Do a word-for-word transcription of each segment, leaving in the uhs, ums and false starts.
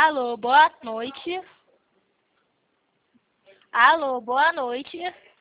Alô, boa noite. Alô, boa noite.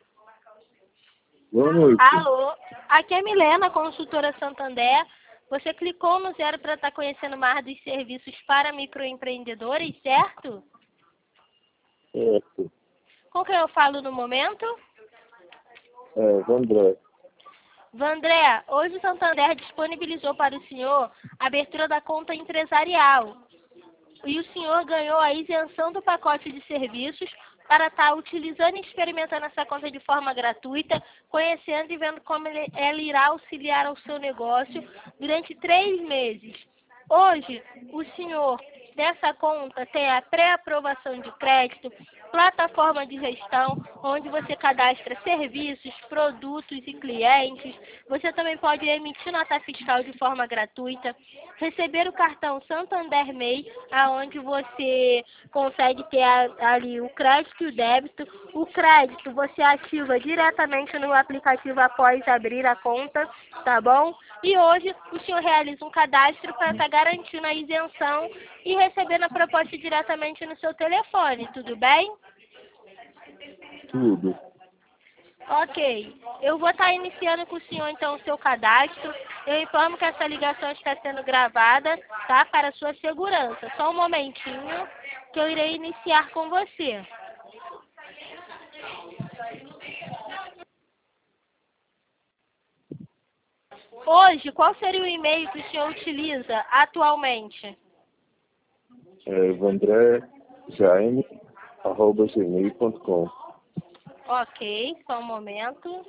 Boa noite. Alô, aqui é Milena, consultora Santander. Você clicou no zero para estar conhecendo mais dos serviços para microempreendedores, certo? Certo. Com quem eu falo no momento? É, Vandré. Vandré, hoje o Santander disponibilizou para o senhor a abertura da conta empresarial. E o senhor ganhou a isenção do pacote de serviços para estar utilizando e experimentando essa conta de forma gratuita, conhecendo e vendo como ele, ela irá auxiliar ao seu negócio durante três meses. Hoje, o senhor dessa conta tem a pré-aprovação de crédito, plataforma de gestão, onde você cadastra serviços, produtos e clientes. Você também pode emitir nota fiscal de forma gratuita, receber o cartão Santander M E I, aonde você consegue ter ali o crédito e o débito. O crédito você ativa diretamente no aplicativo após abrir a conta, tá bom? E hoje o senhor realiza um cadastro para estar garantindo a isenção e recebendo a proposta diretamente no seu telefone, tudo bem? Tudo. Ok. Eu vou estar iniciando com o senhor, então, o seu cadastro. Eu informo que essa ligação está sendo gravada, tá? Para sua segurança. Só um momentinho que eu irei iniciar com você. Hoje, qual seria o e-mail que o senhor utiliza atualmente? É vandré jaime arroba gmail ponto com. Ok, só um momento.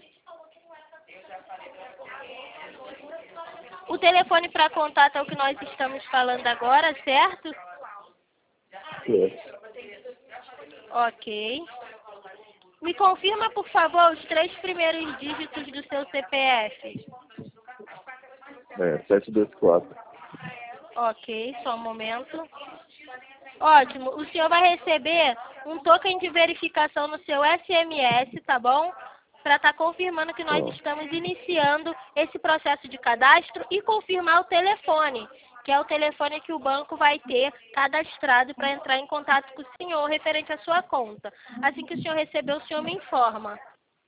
O telefone para contato é o que nós estamos falando agora, certo? Certo. Ok. Me confirma, por favor, os três primeiros dígitos do seu C P F. É, sete dois quatro. Ok, só um momento. Ótimo. O senhor vai receber um token de verificação no seu S M S, tá bom? Para estar confirmando que nós Tá. estamos iniciando esse processo de cadastro e confirmar o telefone, que é o telefone que o banco vai ter cadastrado para entrar em contato com o senhor referente à sua conta. Assim que o senhor receber, o senhor me informa.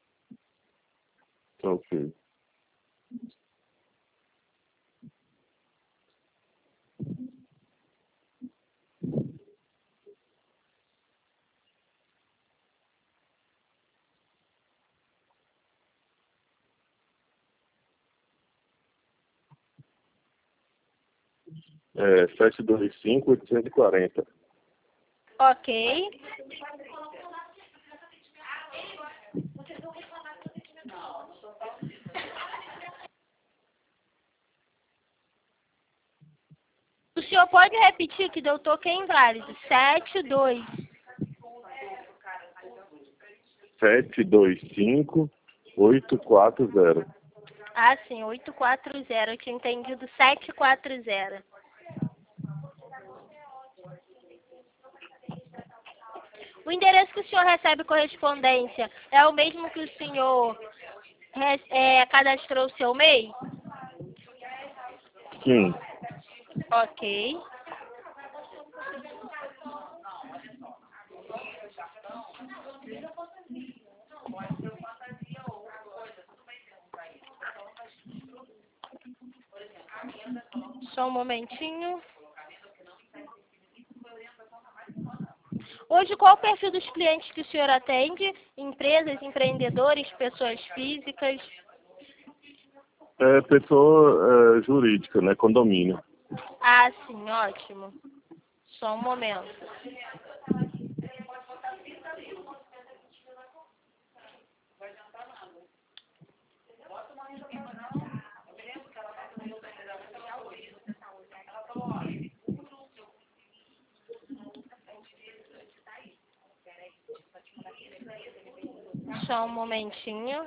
Tá ok. É, sete dois cinco oitocentos e quarenta. Ok. O senhor pode repetir que deu token inválido? sete dois. sete dois cinco oito quatro zero. Ah, sim, oito quatro zero. Eu tinha entendido sete quatro zero. O endereço que o senhor recebe correspondência é o mesmo que o senhor é, cadastrou o seu M E I? Sim. Ok. Só um momentinho. Hoje, qual o perfil dos clientes que o senhor atende? Empresas, empreendedores, pessoas físicas? É pessoa é, jurídica, né? Condomínio. Ah, sim, ótimo. Só um momento. Só um momentinho.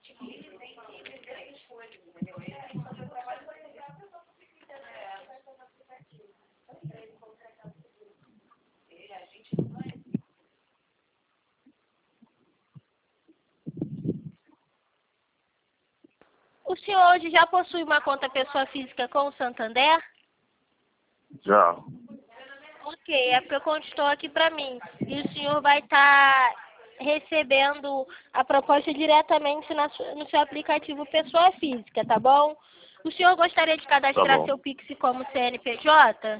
O senhor hoje já possui uma conta pessoa física com o Santander? Já. Ok, é porque constou aqui para mim. E o senhor vai estar recebendo a proposta diretamente na su- no seu aplicativo pessoa física, tá bom? O senhor gostaria de Tá cadastrar bom. seu Pix como C N P J?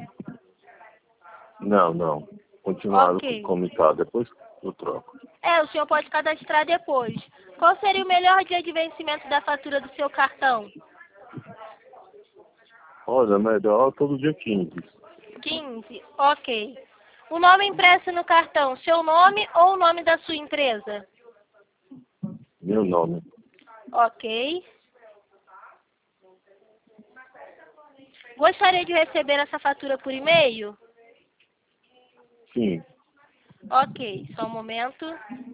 Não, não. Continuaram Ok. como está, depois eu troco. É, o senhor pode cadastrar depois. Qual seria o melhor dia de vencimento da fatura do seu cartão? Olha, melhor todo dia quinze. quinze? Ok. O nome impresso no cartão, seu nome ou o nome da sua empresa? Meu nome. Ok. Gostaria de receber essa fatura por e-mail? Sim. Ok, só um momento.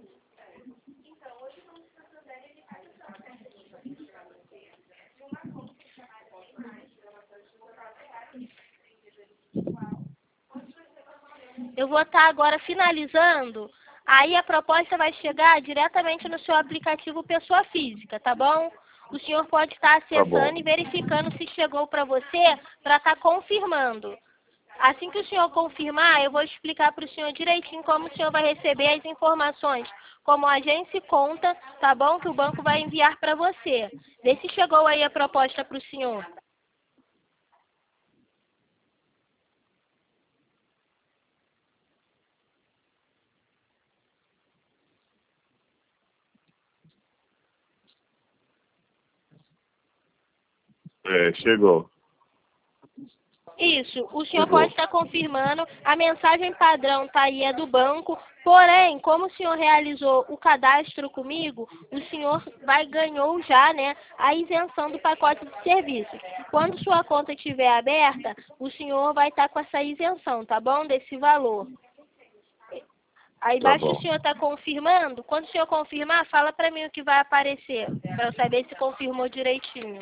Eu vou estar agora finalizando. Aí a proposta vai chegar diretamente no seu aplicativo pessoa física, tá bom? O senhor pode estar Tá bom. acessando e verificando se chegou para você para estar confirmando. Assim que o senhor confirmar, eu vou explicar para o senhor direitinho como o senhor vai receber as informações, como agência e conta, tá bom? Que o banco vai enviar para você. Vê se chegou aí a proposta para o senhor. É, chegou. Isso, o senhor Chegou. pode estar confirmando, a mensagem padrão está aí, é do banco, porém, como o senhor realizou o cadastro comigo, o senhor vai ganhou já, né, a isenção do pacote de serviços. Quando sua conta estiver aberta, o senhor vai estar com essa isenção, tá bom? Desse valor. Aí Tá embaixo o bom. senhor está confirmando, quando o senhor confirmar, fala para mim o que vai aparecer, para eu saber se confirmou direitinho.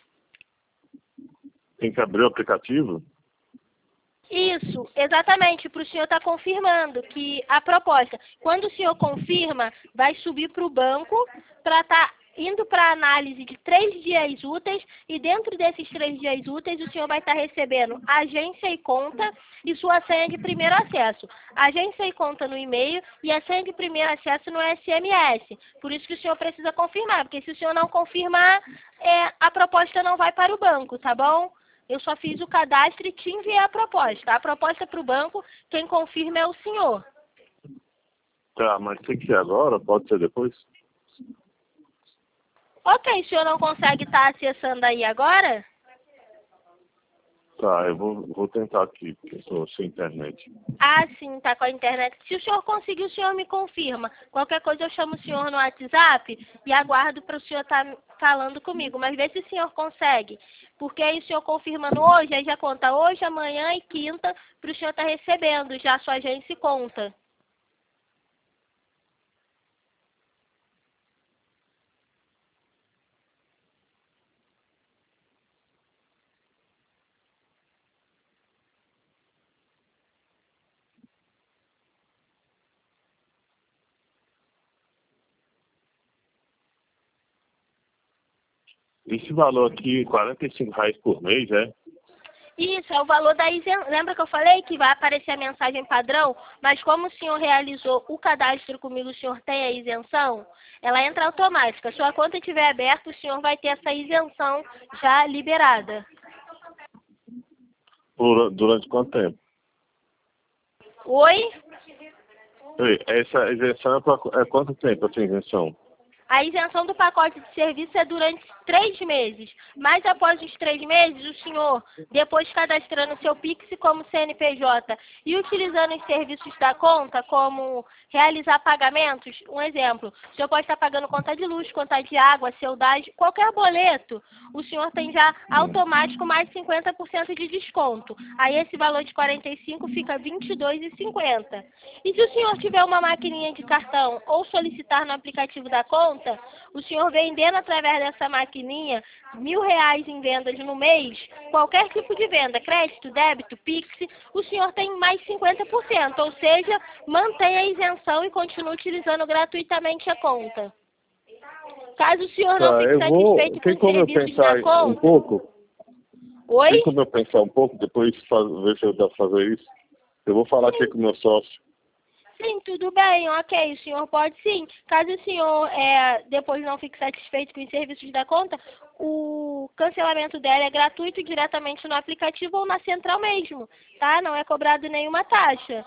Tem que abrir o aplicativo? Isso, exatamente, para o senhor estar confirmando que a proposta, quando o senhor confirma, vai subir para o banco para estar indo para análise de três dias úteis e dentro desses três dias úteis o senhor vai estar recebendo agência e conta e sua senha de primeiro acesso. Agência e conta no e-mail e a senha de primeiro acesso no S M S. Por isso que o senhor precisa confirmar, porque se o senhor não confirmar, é, a proposta não vai para o banco, tá bom? Eu só fiz o cadastro e te enviei a proposta. A proposta para o banco, quem confirma é o senhor. Tá, mas tem que ser agora? Pode ser depois? Ok, o senhor não consegue estar acessando aí agora? Tá, eu vou, vou tentar aqui, porque eu estou sem internet. Ah, sim, tá com a internet. Se o senhor conseguir, o senhor me confirma. Qualquer coisa eu chamo o senhor no WhatsApp e aguardo para o senhor estar falando comigo. Mas vê se o senhor consegue. Porque aí o senhor confirmando hoje, aí já conta hoje, amanhã e quinta para o senhor estar recebendo já a sua agência e conta. Esse valor aqui, quarenta e cinco reais por mês, é? Isso, é o valor da isenção. Lembra que eu falei que vai aparecer a mensagem padrão? Mas como o senhor realizou o cadastro comigo, o senhor tem a isenção, ela entra automática. Se a sua conta estiver aberta, o senhor vai ter essa isenção já liberada. Por, durante quanto tempo? Oi? Ei, essa isenção é, pra, é quanto tempo essa isenção? A isenção do pacote de serviço é durante três meses. Mas após os três meses, o senhor, depois cadastrando seu Pix como C N P J e utilizando os serviços da conta, como realizar pagamentos, um exemplo, o senhor pode estar pagando conta de luz, conta de água, saudade, qualquer boleto, o senhor tem já automático mais cinquenta por cento de desconto. Aí esse valor de quarenta e cinco fica vinte e dois reais e cinquenta centavos. E se o senhor tiver uma maquininha de cartão ou solicitar no aplicativo da conta, o senhor vendendo através dessa maquininha mil reais em vendas no mês, qualquer tipo de venda, crédito, débito, Pix, o senhor tem mais cinquenta por cento, ou seja, mantém a isenção e continua utilizando gratuitamente a conta. Caso o senhor não Tá, fique eu vou... satisfeito com Tem os como eu serviços da pensar um conta... pouco? Oi? Tem como eu pensar um pouco, depois faz, ver se eu dá pra fazer isso? Eu vou falar aqui com o meu sócio. Sim, tudo bem, ok, o senhor pode sim. Caso o senhor é, depois não fique satisfeito com os serviços da conta, o cancelamento dela é gratuito diretamente no aplicativo ou na central mesmo, tá? Não é cobrado nenhuma taxa.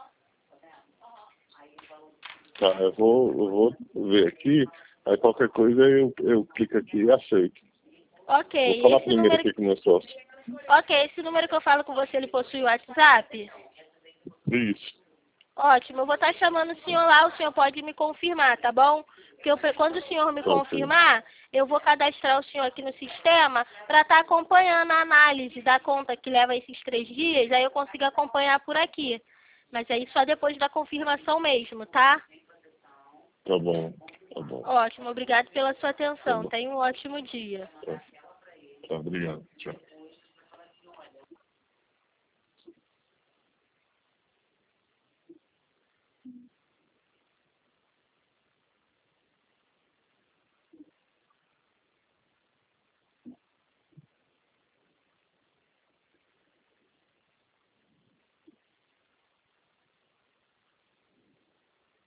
Tá, eu vou, eu vou ver aqui, aí qualquer coisa eu, eu clico aqui e aceito. Ok, Vou falar esse primeiro número... aqui com o meu sócio. Ok, esse número que eu falo com você, ele possui o WhatsApp? Isso. Ótimo, eu vou estar chamando o senhor lá, o senhor pode me confirmar, tá bom? Porque eu, quando o senhor me Tá, ok. confirmar, eu vou cadastrar o senhor aqui no sistema para estar acompanhando a análise da conta que leva esses três dias, aí eu consigo acompanhar por aqui. Mas aí só depois da confirmação mesmo, tá? Tá bom, tá bom. Ótimo, obrigado pela sua Tá atenção. bom. Tenha um ótimo dia. Tá, tá, obrigado. Tchau.